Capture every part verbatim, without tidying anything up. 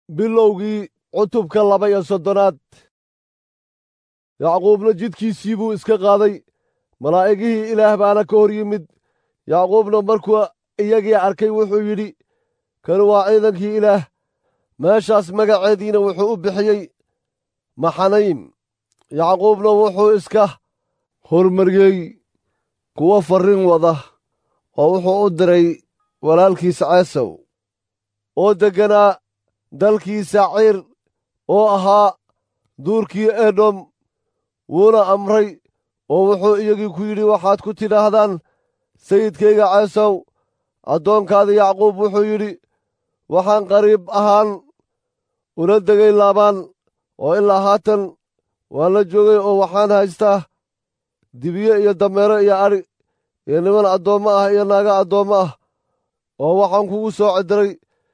bilowgii cutubka laba iyo soddonaad. yacquubna jidkiisii buu iska qaaday, malaa'igihii ilaah baana ka hor yimid. yacquubna markuu iyagii arkay wuxuu yidhi, kan waa ciidankii ilaah. meeshaas magaceediina wuxuu u bixiyey maxanaym. yacquubna wuxuu iska hormariyey kuwo farriin wada, oo wuxuu u diray walaalkiisa ceesaw oo degganaa dalkii saciir oo ahaa duurkii edom, wuuna amray oo wuxuu iyagii ku yidhi, waxaad ku tidhaahdaan sayidkayga ceesaw, addoonkaada yacquub wuxuu yidhi, waxaan qariib ahaan ula degay laabaan, oo ilaa haatan waan la joogay oo waxaan haystaa dibiye iyo dameero iyo adhi iyo niman addoommo ah iyo naaga addoommo ah, oo waxaan kugu soo cediray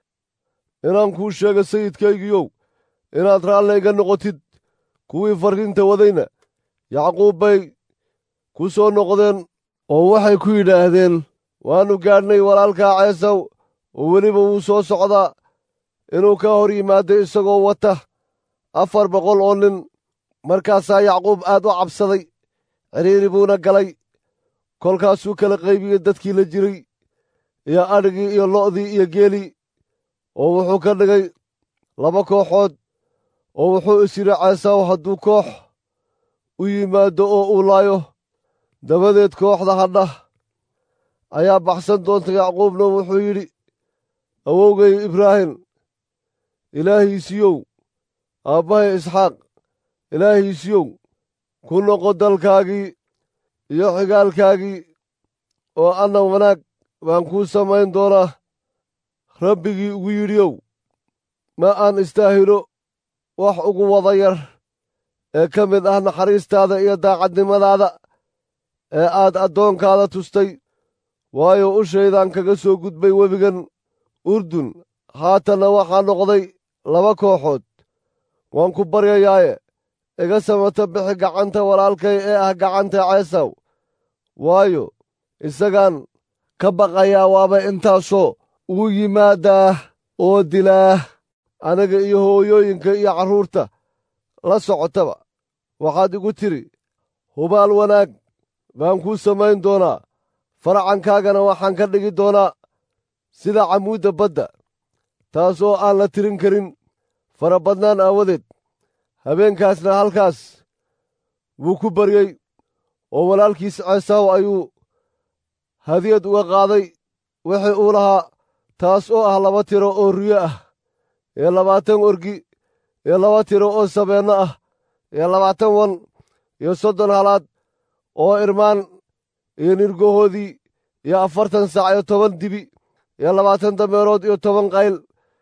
inaan kuu sheego sayidkaygiyow, inaad raalli iga noqotid. kuwii farriinta wadayna yacquub bay ku soo noqdeen oo waxay ku yidhaahdeen, waannu gaadhnay walaalkaa ceesaw, oo weliba wuu soo socdaa inuu ka hor yimaado isagoo wata afar boqol oo nin. markaasaa yacquub aad u cabsaday, cidhiiri buuna galay. kolkaasuu kala qaybiyey dadkii la jiray iyo adhigii iyo lo'dii iyo geelii, oo wuxuu ka dhigay laba kooxood, oo wuxuu is yidhi, ceesaw hadduu koox u yimaaddo oo uu laayo, dabadeed kooxda hadha ayaa baxsan doonta. yacquubna wuxuu yidhi, awowgay ibraahim ilaahiisiyow, aabbahay isxaaq ilaahiisiyow, ku noqo dalkaagii iyo xigaalkaagii, oo anna wanaag baan kuu samayn doonaa. rabbigii ugu yidhiow, ma aan istaahilo wax ugu wada yar ee ka mid ah naxariistaada iyo daacadnimadaada ee aad addoonkaada tustay, waayo ushaydaan kaga soo gudbay webigan urdun, haatanna waxaa noqday laba kooxood. waan ku baryayaaye iga samata bixi gacanta walaalkay ee ah gacanta ceesaw, waayo isagaan ka baqayaa waaba intaasoo uu yimaadaa oo dilaa aniga iyo hooyooyinka iyo carruurta la socotaba. waxaad igu tidhi, hubaal wanaag baan kuu samayn doonaa, faracankaagana waxaan ka dhigi doonaa sida camuudda badda, taas oo aan la tirin karin farabadnaan aawadeed. habeenkaasna halkaas wuu ku baryey, oo walaalkiis ceesaw ayuu hadiyad uga qaaday wixii uu lahaa, taas oo ah laba tiro oo riyo ah iyo labaatan orgi iyo laba tiro oo sabeenno ah iyo labaatan wan iyo soddon halaad oo irmaan iyo nirgohoodii iyo afartan sac iyo toban dibi iyo labaatan dameerood iyo toban qayl.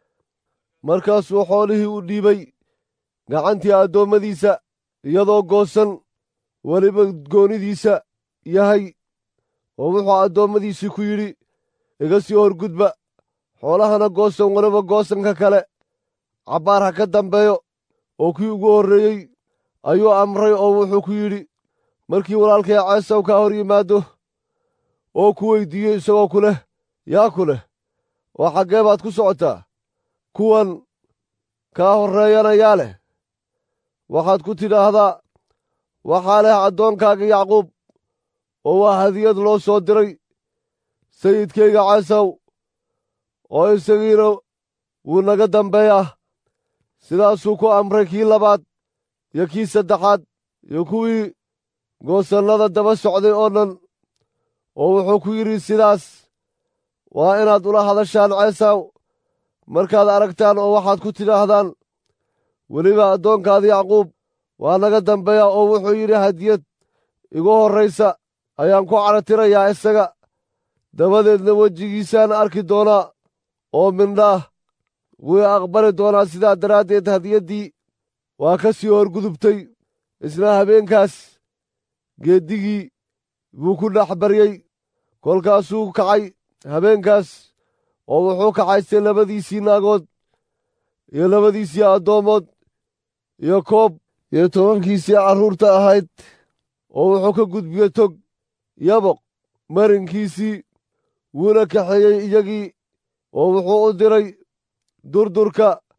markaasuu xoolihii u dhiibay gacantii addoommadiisa, iyadoo goosan weliba goonidiisa yahay, oo wuxuu addoommadiisii ku yidhi, iga sii horgudba, xoolahana goosan weliba goosanka kale cabbaar ha ka dambeeyo. oo kii ugu horreeyey ayuu amray oo wuxuu ku yidhi, markii walaalkay ceesaw kaa hor yimaaddo oo ku weyddiiyo isagoo ku leh, yaa ku leh, oo xaggee baad ku socotaa, kuwan kaa horreeyana yaa leh, waxaad ku tidhaahdaa, waxaa leh addoonkaaga yacquub, oo waa hadiyad loo soo diray sayidkayga ceesaw, oo isagiina wuu naga dambeeyaa. sidaasuu ku amray kii labaad iyo kii saddexaad iyo kuwii goosannada daba socday oo dhan, oo wuxuu ku yidhi, sidaas waa inaad ula hadashaan ceesaw markaad aragtaan, oo waxaad ku tidhaahdaan, weliba addoonkaada yacquub waa naga dambeeyaa, oo wuxuu yidhi, hadiyad igu horraysa ayaan ku cadhatirayaa isaga, dabadeedna wejigiisaan arki doonaa oo mindhaah wuu aqbali doonaa. sidaa daraaddeed hadiyaddii waa ka sii horgudubtay. isna habeenkaas geeddigii buu ku dhex baryey. kolkaasuu kacay habeenkaas, oo wuxuu kaxaystay labadiisii naagood iyo labadiisii addoommood iyo koob iyo tobankiisii carruurta ahayd, oo wuxuu ka gudbiyey tog yaboq marinkiisii, wuuna kaxeeyey iyagii, oo wuxuu u diray durdurka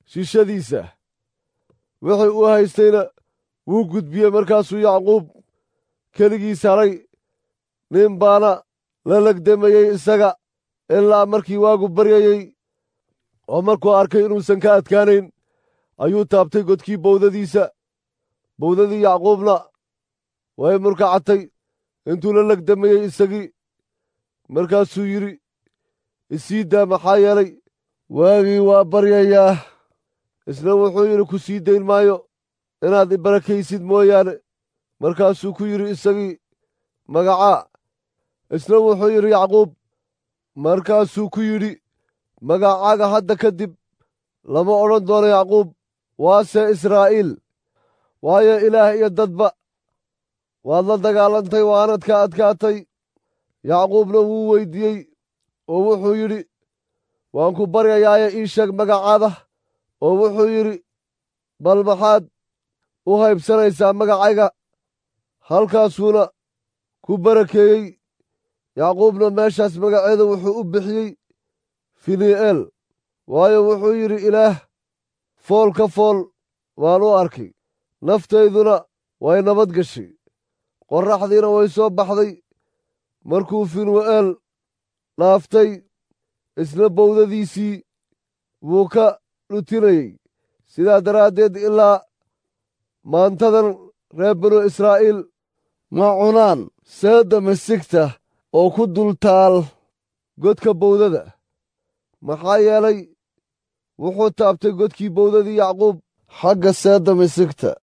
shishadiisa wixii uu haystayna wuu gudbiyey. markaasuu yacquub keligiis haray, nin baana la legdamayey isaga ilaa markii waagu baryayey. oo markuu arkay inuusan ka adkaanayn ayuu taabtay godkii bawdadiisa. bawdadii yacquubna way murkacatay intuu la legdamayey isagii. markaasuu yidhi, isii daa, maxaa yeelay waagii waa baryayaa. isna wuxuu yidhi, ku sii dayn maayo inaad ibarakaysid mooyaane. markaasuu ku yidhi isagii, magacaa? isna wuxuu yidhi, yacquub. markaasuu ku yidhi, magacaaga hadda ka dib lama odhan doono yacquub, waase israa'iil, waayo ilaah iyo dadba waad la dagaalantay waanad ka adkaatay. yacquubna wuu weyddiiyey oo wuxuu yidhi, waan ku baryayaaye ii sheeg magacaada. oo wuxuu yidhi, bal maxaad u haybsanaysaa magacayga? halkaasuuna ku barakeeyey. yacquubna meeshaas magaceeda wuxuu u bixiyey finii'eel, waayo wuxuu yidhi, ilaah fool ka fool waan u arkay, naftayduna way nabad gashay. qorraxdiina way soo baxday markuu finuu'eel dhaaftay. isna bawdadiisii wuu ka dhutinayey. sidaa daraaddeed ilaa maantadan reer binu israa'iil ma cunaan seedda misigta oo ku dul taal godka bawdada, maxaa yeelay wuxuu taabtay godkii bawdadii yacquub xagga seedda misigta.